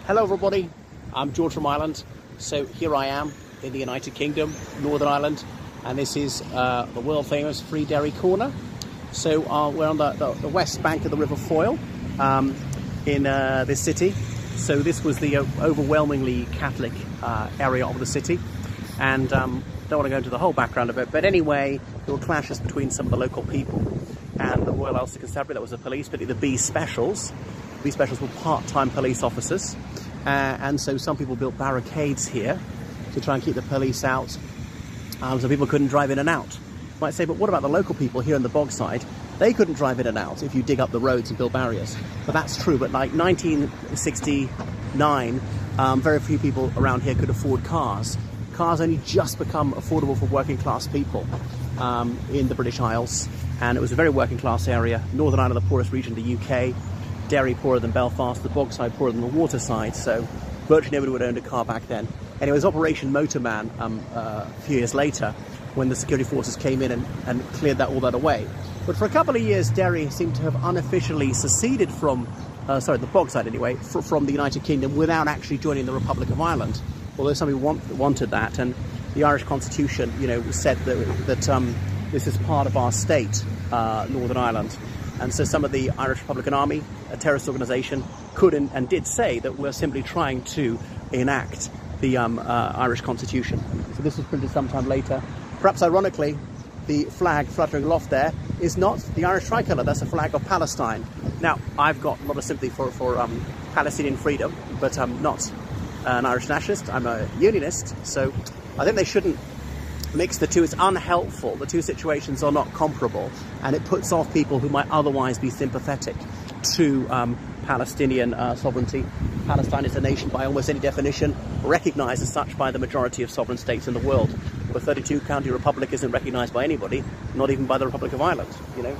Hello everybody, I'm George from Ireland. So here I am in the United Kingdom, Northern Ireland, and this is the world famous Free Derry Corner. So we're on the west bank of the River Foyle in this city. So this was the overwhelmingly Catholic area of the city, and don't want to go into the whole background of it, but anyway, there were clashes between some of the local people and the Royal Ulster Constabulary, that was the police, but the B Specials. B Specials were part-time police officers, and so some people built barricades here to try and keep the police out, so people couldn't drive in and out. You might say, but what about the local people here in the Bogside? They couldn't drive in and out if you dig up the roads and build barriers. But that's true, but like 1969, very few people around here could afford cars. Cars only just become affordable for working class people in the British Isles, and it was a very working class area. Northern Ireland, the poorest region of the UK. Derry poorer than Belfast, the Bogside poorer than the Waterside, so virtually nobody would have owned a car back then. Anyway, it was Operation Motorman a few years later when the security forces came in and cleared all that away. But for a couple of years, Derry seemed to have unofficially seceded from, the Bogside anyway, from the United Kingdom without actually joining the Republic of Ireland. Although some people wanted that, and the Irish Constitution, said that this is part of our state, Northern Ireland. And so some of the Irish Republican Army, a terrorist organisation, could and did say that we're simply trying to enact the Irish Constitution. So this was printed sometime later. Perhaps ironically, the flag fluttering aloft there is not the Irish tricolour, that's a flag of Palestine. Now, I've got a lot of sympathy for Palestinian freedom, but I'm not an Irish nationalist, I'm a unionist, so I think they shouldn't mix the two. It's unhelpful. The two situations are not comparable, and it puts off people who might otherwise be sympathetic to Palestinian sovereignty. Palestine is a nation by almost any definition, recognised as such by the majority of sovereign states in the world. The 32-county republic isn't recognised by anybody, not even by the Republic of Ireland.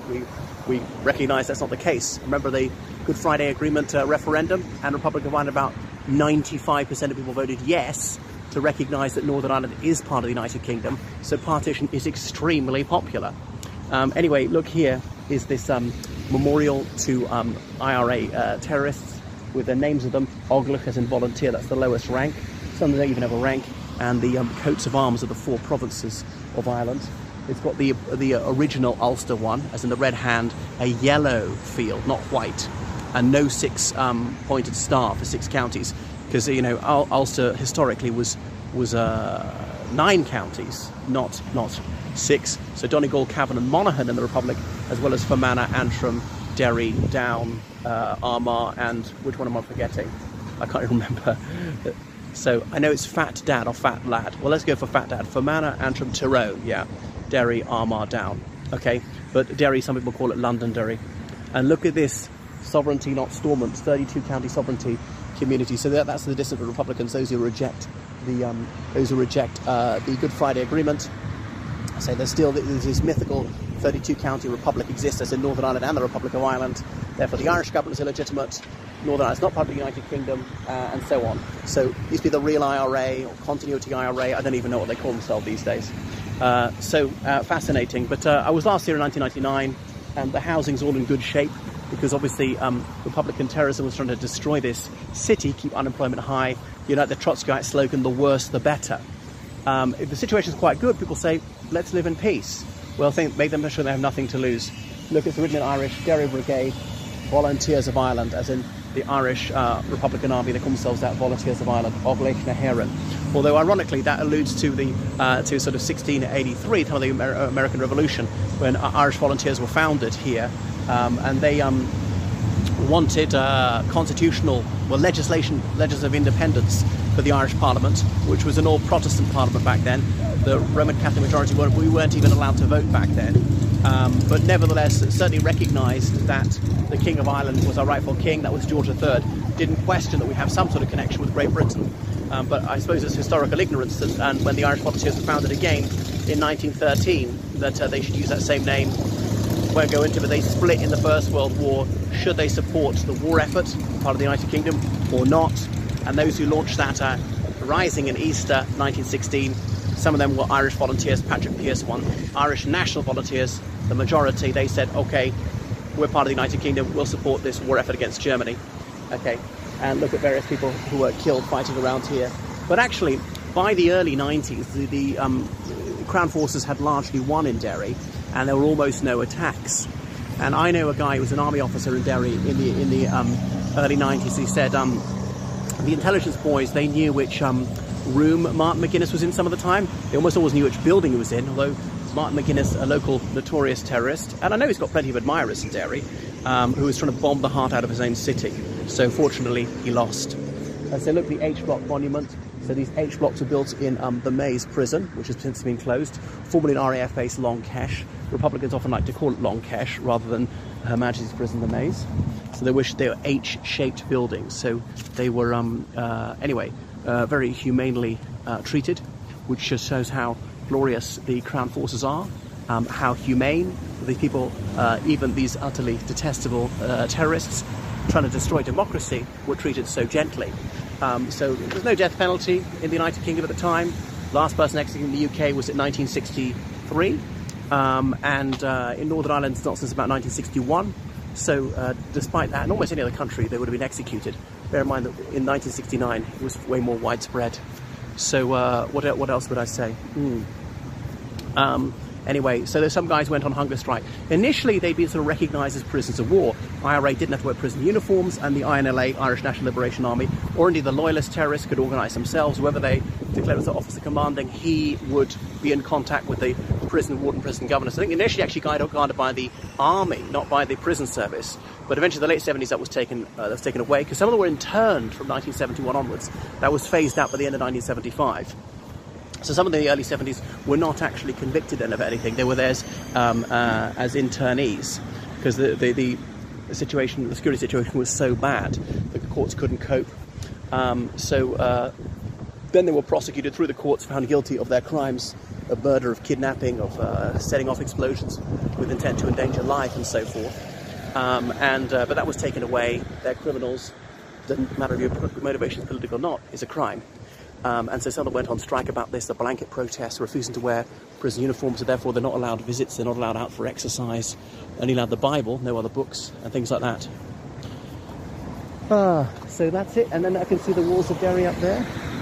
We recognise that's not the case. Remember the Good Friday Agreement referendum, and Republic of Ireland, about 95% of people voted yes to recognise that Northern Ireland is part of the United Kingdom, so partition is extremely popular. Anyway, look, here is this memorial to IRA terrorists with the names of them. Oglach as in volunteer, that's the lowest rank. Some don't even have a rank, and the coats of arms of the 4 provinces of Ireland. It's got the original Ulster one, as in the red hand, a yellow field, not white, and no 6 pointed star for 6 counties. Because Ulster historically was 9 counties, not 6. So Donegal, Cavan, and Monaghan in the Republic, as well as Fermanagh, Antrim, Derry, Down, Armagh, and which one am I forgetting? I can't remember. So I know it's Fat Dad or Fat Lad. Well, let's go for Fat Dad. Fermanagh, Antrim, Tyrone, yeah. Derry, Armagh, Down. Okay, but Derry, some people call it Londonderry. And look at this sovereignty, not Stormont, 32 county sovereignty community. So that's the dissident Republicans, those who reject the Good Friday Agreement. So there's still this mythical 32 county republic exists as in Northern Ireland and the Republic of Ireland. Therefore, the Irish government is illegitimate. Northern Ireland is not part of the United Kingdom, and so on. So it used to be the real IRA or continuity IRA. I don't even know what they call themselves these days. Fascinating. But I was last here in 1999, and the housing's all in good shape, because obviously Republican terrorism was trying to destroy this city, keep unemployment high. The Trotskyite slogan, the worse the better. If the situation's quite good, people say, let's live in peace. Well, make them sure they have nothing to lose. Look, it's written in Irish, Derry Brigade, Volunteers of Ireland, as in the Irish Republican Army. They call themselves that, Volunteers of Ireland, Oglach na hÉireann. Although, ironically, that alludes to the to sort of 1683, time of the American Revolution, when Irish volunteers were founded here. And they wanted constitutional, legislative independence for the Irish Parliament, which was an all-Protestant Parliament back then. The Roman Catholic majority we weren't even allowed to vote back then. But nevertheless, certainly recognised that the King of Ireland was our rightful king. That was George III. Didn't question that we have some sort of connection with Great Britain. But I suppose it's historical ignorance that, and when the Irish Volunteers were founded again in 1913, that they should use that same name. Won't go into, but they split in the First World War. Should they support the war effort, part of the United Kingdom, or not? And those who launched that rising in Easter 1916, some of them were Irish volunteers. Patrick Pearse won. Irish National Volunteers, the majority, they said, okay, we're part of the United Kingdom, we'll support this war effort against Germany. okay, and look at various people who were killed fighting around here. But actually, by the early 90s, the Crown forces had largely won in Derry, and there were almost no attacks. And I know a guy who was an army officer in Derry in the early 90s. He said the intelligence boys, they knew which room Martin McGuinness was in some of the time. They almost always knew which building he was in, although Martin McGuinness, a local notorious terrorist, and I know he's got plenty of admirers in Derry, who was trying to bomb the heart out of his own city. So fortunately, he lost. And so look, the H-block monument. So these H-blocks were built in the Maze prison, which has since been closed, formerly an RAF base, Long Kesh. Republicans often like to call it Long Kesh rather than Her Majesty's Prison, the Maze. So they were H-shaped buildings. So they were, anyway, very humanely treated, which just shows how glorious the Crown forces are, how humane the people, even these utterly detestable terrorists trying to destroy democracy, were treated so gently. So there's no death penalty in the United Kingdom at the time. Last person executed in the UK was in 1963, and in Northern Ireland it's not since about 1961. So despite that, in almost any other country they would have been executed. Bear in mind that in 1969 it was way more widespread. So what else would I say? Anyway, so there's some guys who went on hunger strike. Initially, they'd been sort of recognised as prisoners of war. IRA didn't have to wear prison uniforms, and the INLA, Irish National Liberation Army, or indeed the loyalist terrorists could organise themselves. Whoever they declared as the officer commanding, he would be in contact with the prison warden, prison governors. I think initially actually guarded by the army, not by the prison service. But eventually, in the late 70s, that was taken away, because some of them were interned from 1971 onwards. That was phased out by the end of 1975. So some of the early 70s were not actually convicted of anything. They were there as internees, because the situation, the security situation was so bad that the courts couldn't cope. Then they were prosecuted through the courts, found guilty of their crimes of murder, of kidnapping, of setting off explosions with intent to endanger life, and so forth. But that was taken away. They're criminals. Doesn't matter if your motivation is political or not, it's a crime. And so some of them went on strike about this, the blanket protests, refusing to wear prison uniforms, so therefore they're not allowed visits, they're not allowed out for exercise, only allowed the Bible, no other books, and things like that. So that's it, and then I can see the walls of Derry up there.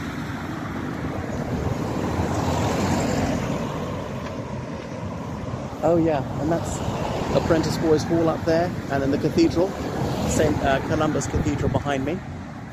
Oh yeah, and that's Apprentice Boys Hall up there, and then the cathedral, St. Columba's Cathedral behind me.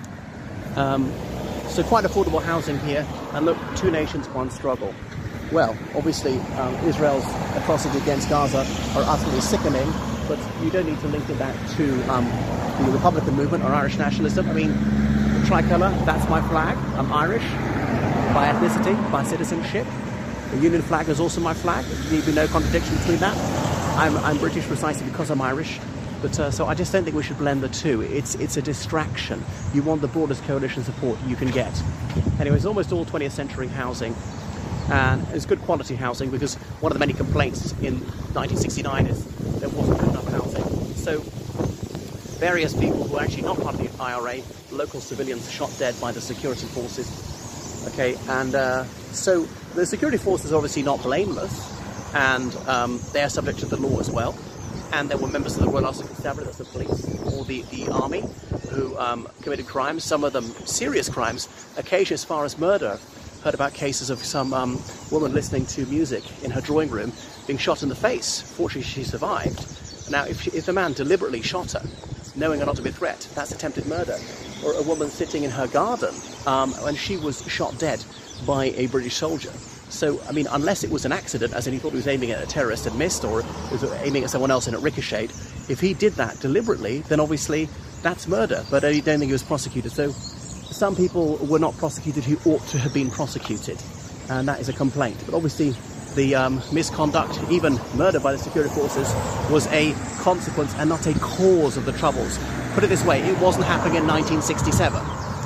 So quite affordable housing here, and look, two nations, one struggle. Well, obviously, Israel's atrocity against Gaza are utterly sickening, but you don't need to link it back to the Republican movement or Irish nationalism. I mean, the tricolour, that's my flag. I'm Irish by ethnicity, by citizenship. The Union flag is also my flag. There need be no contradiction between that. I'm British precisely because I'm Irish. But so I just don't think we should blend the two. It's a distraction. You want the broadest coalition support you can get. Anyway, it's almost all 20th century housing. And it's good quality housing, because one of the many complaints in 1969 is there wasn't good enough housing. So various people who are actually not part of the IRA, local civilians, shot dead by the security forces. Okay, and so the security forces are obviously not blameless, and they are subject to the law as well. And there were members of the Royal Ulster Constabulary, that's the police, or the army, who committed crimes, some of them serious crimes, occasionally as far as murder. Heard about cases of some woman listening to music in her drawing room being shot in the face. Fortunately, she survived. Now, if the man deliberately shot her, knowing her not to be a threat, that's attempted murder. Or a woman sitting in her garden, and she was shot dead by a British soldier. So, I mean, unless it was an accident, as in he thought he was aiming at a terrorist and missed, or was aiming at someone else and it ricocheted, if he did that deliberately, then obviously that's murder. But I don't think he was prosecuted. So some people were not prosecuted who ought to have been prosecuted, and that is a complaint. But obviously the misconduct, even murder by the security forces, was a consequence and not a cause of the Troubles. Put it this way, it wasn't happening in 1967.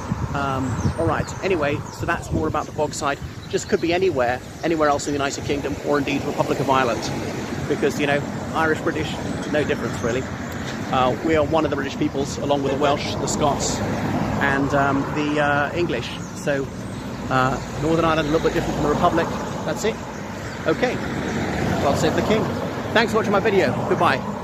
All right, anyway, so that's more about the Bogside. Just could be anywhere else in the United Kingdom, or indeed Republic of Ireland, because, you know, Irish, British, no difference really. We are one of the British peoples, along with the Welsh, the Scots, and the English. So Northern Ireland a little bit different from the Republic. That's it. Okay, God save the King. Thanks for watching my video. Goodbye.